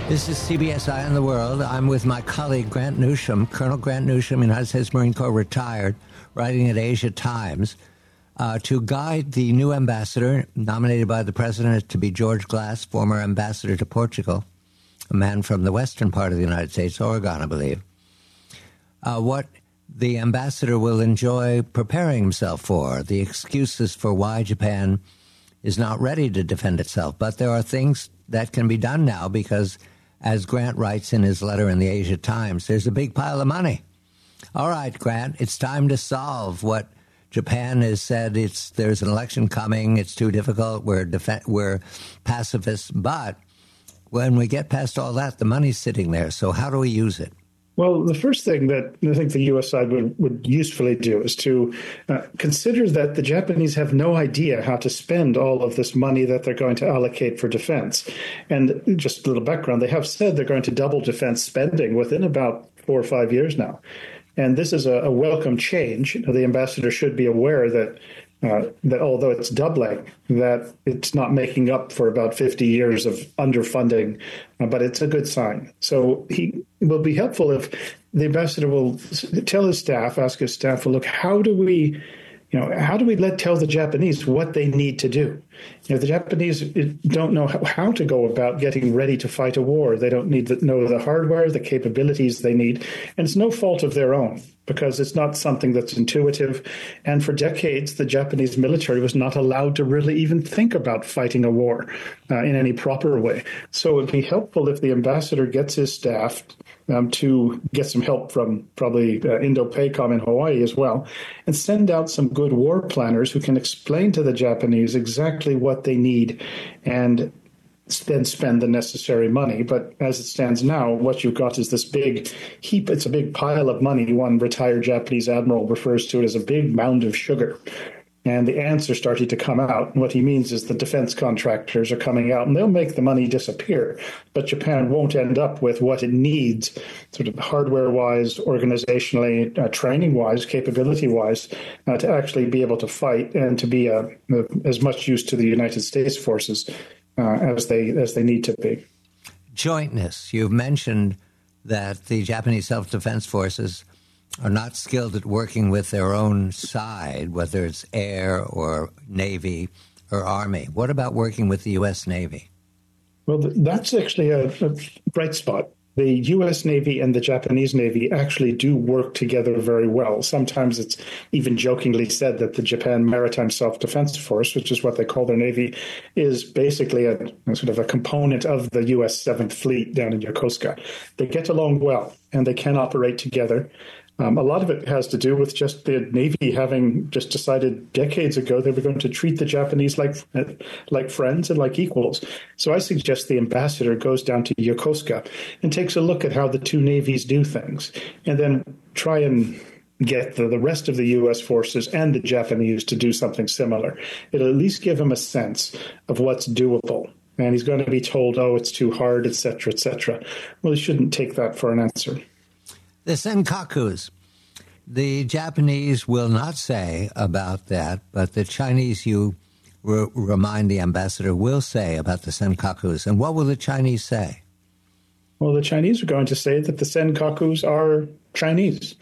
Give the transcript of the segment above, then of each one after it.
This is CBS Eye on the World. I'm with my colleague Grant Newsham, Colonel Grant Newsham, United States Marine Corps retired, writing at Asia Times, to guide the new ambassador nominated by the president to be George Glass, former ambassador to Portugal, a man from the western part of the United States, Oregon, I believe. What the ambassador will enjoy preparing himself for, the excuses for why Japan is not ready to defend itself. But there are things that can be done now because, as Grant writes in his letter in the Asia Times, there's a big pile of money. All right, Grant, it's time to solve what Japan has said. There's an election coming. It's too difficult. We're pacifists. But when we get past all that, the money's sitting there. So how do we use it? Well, the first thing that I think the U.S. side would usefully do is to consider that the Japanese have no idea how to spend all of this money that they're going to allocate for defense. And just a little background, they have said they're going to double defense spending within about 4 or 5 years now. And this is a welcome change. The ambassador should be aware that although it's doubling, that it's not making up for about 50 years of underfunding, but it's a good sign. So it will be helpful if the ambassador will tell his staff, ask his staff, well, look, how do we tell the Japanese what they need to do? The Japanese don't know how to go about getting ready to fight a war. They don't need to know the hardware, the capabilities they need. And it's no fault of their own because it's not something that's intuitive. And for decades, the Japanese military was not allowed to really even think about fighting a war in any proper way. So it would be helpful if the ambassador gets his staff to get some help from probably Indo-PACOM in Hawaii as well, and send out some good war planners who can explain to the Japanese exactly what they need and then spend the necessary money. But as it stands now, what you've got is this big heap. It's a big pile of money. One retired Japanese admiral refers to it as a big mound of sugar. And the ants are starting to come out. And what he means is the defense contractors are coming out and they'll make the money disappear. But Japan won't end up with what it needs, sort of hardware-wise, organizationally, training-wise, capability-wise, to actually be able to fight and to be as much use to the United States forces as they need to be. Jointness. You've mentioned that the Japanese self-defense forces are not skilled at working with their own side, whether it's air or Navy or Army. What about working with the U.S. Navy? Well, that's actually a bright spot. The U.S. Navy and the Japanese Navy actually do work together very well. Sometimes it's even jokingly said that the Japan Maritime Self-Defense Force, which is what they call their Navy, is basically a sort of a component of the U.S. 7th Fleet down in Yokosuka. They get along well, and they can operate together. A lot of it has to do with just the Navy having just decided decades ago they were going to treat the Japanese like friends and like equals. So I suggest the ambassador goes down to Yokosuka and takes a look at how the two navies do things, and then try and get the rest of the U.S. forces and the Japanese to do something similar. It'll at least give him a sense of what's doable. And he's going to be told, oh, it's too hard, et cetera, et cetera. Well, he shouldn't take that for an answer. The Senkakus. The Japanese will not say about that, but the Chinese, you remind the ambassador, will say about the Senkakus. And what will the Chinese say? Well, the Chinese are going to say that the Senkakus are Chinese,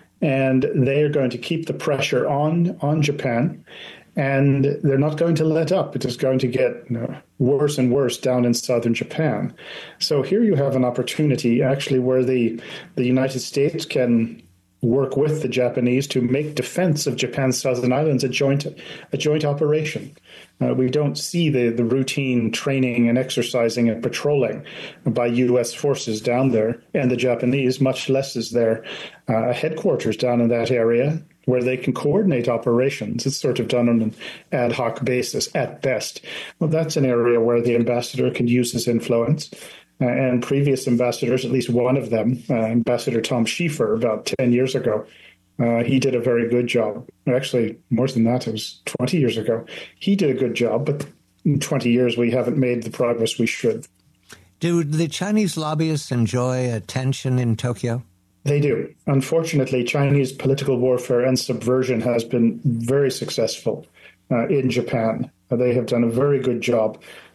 and they are going to keep the pressure on Japan, and they're not going to let up. It is going to get worse and worse down in southern Japan. So here you have an opportunity actually where the United States can work with the Japanese to make defense of Japan's southern islands a joint operation. We don't see the routine training and exercising and patrolling by U.S. forces down there, and the Japanese, much less is there headquarters down in that area where they can coordinate operations. It's sort of done on an ad hoc basis at best. Well, that's an area where the ambassador can use his influence. And previous ambassadors, at least one of them, Ambassador Tom Schiefer, about 10 years ago, he did a very good job. Actually, more than that, it was 20 years ago. He did a good job, but in 20 years, we haven't made the progress we should. Do the Chinese lobbyists enjoy attention in Tokyo? They do. Unfortunately, Chinese political warfare and subversion has been very successful in Japan. They have done a very good job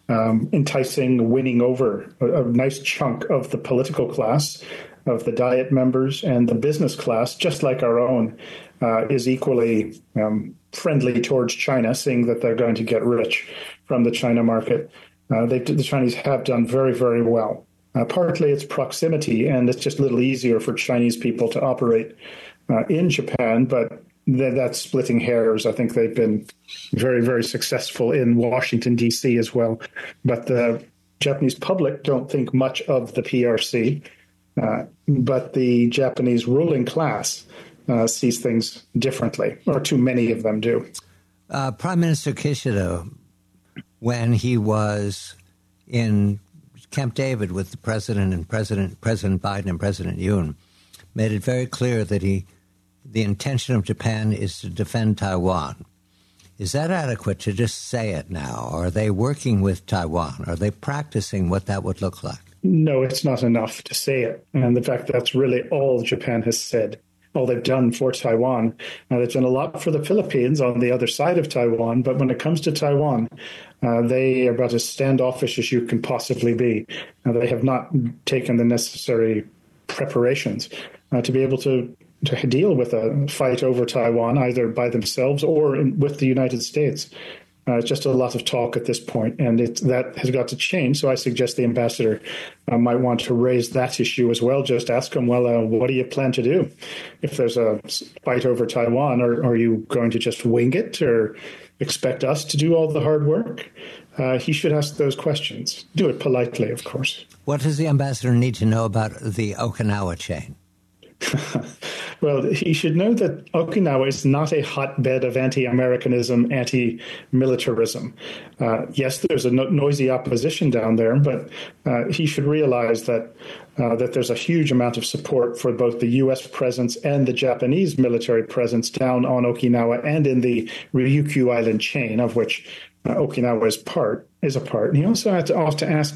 enticing, winning over a nice chunk of the political class, of the Diet members, and the business class, just like our own, is equally friendly towards China, seeing that they're going to get rich from the China market. The Chinese have done very, very well. Partly it's proximity, and it's just a little easier for Chinese people to operate in Japan, but that's splitting hairs. I think they've been very, very successful in Washington, D.C. as well. But the Japanese public don't think much of the PRC, but the Japanese ruling class sees things differently, or too many of them do. Prime Minister Kishida, when he was in Camp David with the President Biden and President Yoon, made it very clear that the intention of Japan is to defend Taiwan. Is that adequate to just say it now? Are they working with Taiwan? Are they practicing what that would look like? No, it's not enough to say it. And in fact, that's really all Japan has said, all they've done for Taiwan. Now, they've done a lot for the Philippines on the other side of Taiwan, but when it comes to Taiwan, they are about as standoffish as you can possibly be. They have not taken the necessary preparations to be able to deal with a fight over Taiwan, either by themselves or with the United States. It's just a lot of talk at this point, and that has got to change. So I suggest the ambassador might want to raise that issue as well. Just ask him, well, what do you plan to do if there's a fight over Taiwan? Or are you going to just wing it or expect us to do all the hard work? He should ask those questions. Do it politely, of course. What does the ambassador need to know about the Okinawa chain? Well, he should know that Okinawa is not a hotbed of anti-Americanism, anti-militarism. Yes, there's a noisy opposition down there, but he should realize that there's a huge amount of support for both the U.S. presence and the Japanese military presence down on Okinawa and in the Ryukyu Island chain, of which Okinawa is a part. And he also had to ask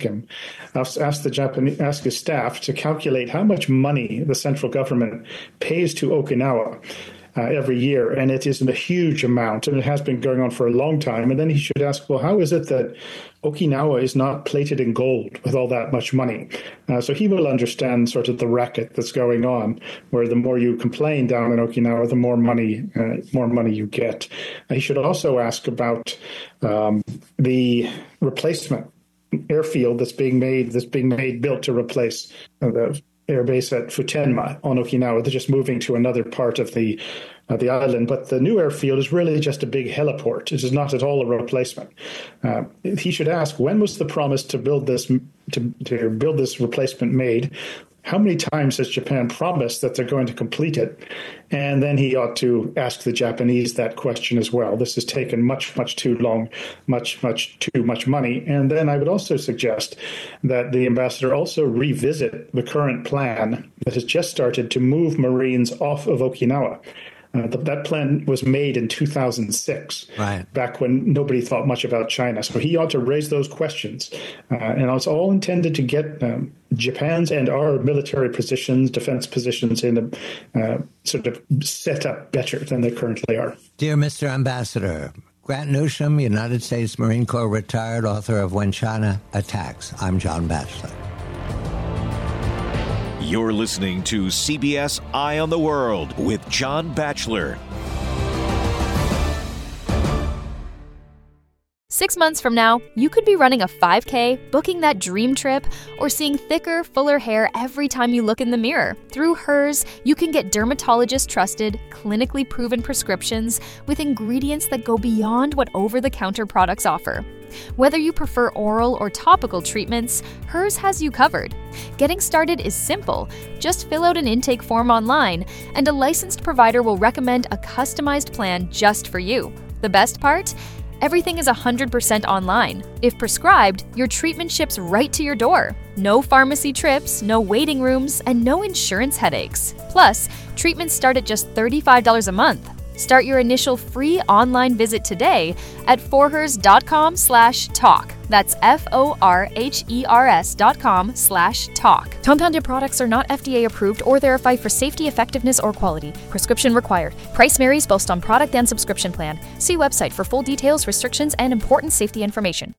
his staff to calculate how much money the central government pays to Okinawa every year. And it isn't a huge amount, and it has been going on for a long time. And then he should ask, well, how is it that Okinawa is not plated in gold with all that much money? So he will understand sort of the racket that's going on, where the more you complain down in Okinawa, the more money you get. He should also ask about the replacement airfield that's being built to replace the air base at Futenma on Okinawa. They're just moving to another part of the island, but the new airfield is really just a big heliport. It is not at all a replacement. He should ask, when was the promise to build this replacement made? How many times has Japan promised that they're going to complete it? And then he ought to ask the Japanese that question as well. This has taken much, much too long, much too much money. And then I would also suggest that the ambassador also revisit the current plan that has just started to move Marines off of Okinawa. That plan was made in 2006, right, back when nobody thought much about China. So he ought to raise those questions. And it's all intended to get Japan's and our military positions, defense positions, in a sort of set up better than they currently are. Dear Mr. Ambassador, Grant Newsham, United States Marine Corps retired, author of When China Attacks. I'm John Batchelor. You're listening to CBS Eye on the World with John Batchelor. 6 months from now, you could be running a 5K, booking that dream trip, or seeing thicker, fuller hair every time you look in the mirror. Through Hers, you can get dermatologist-trusted, clinically proven prescriptions with ingredients that go beyond what over-the-counter products offer. Whether you prefer oral or topical treatments, Hers has you covered. Getting started is simple. Just fill out an intake form online, and a licensed provider will recommend a customized plan just for you. The best part? Everything is 100% online. If prescribed, your treatment ships right to your door. No pharmacy trips, no waiting rooms, and no insurance headaches. Plus, treatments start at just $35 a month. Start your initial free online visit today at forhers.com/talk. That's forhers.com/talk. Compounded products are not FDA approved or verified for safety, effectiveness, or quality. Prescription required. Price varies based on product and subscription plan. See website for full details, restrictions, and important safety information.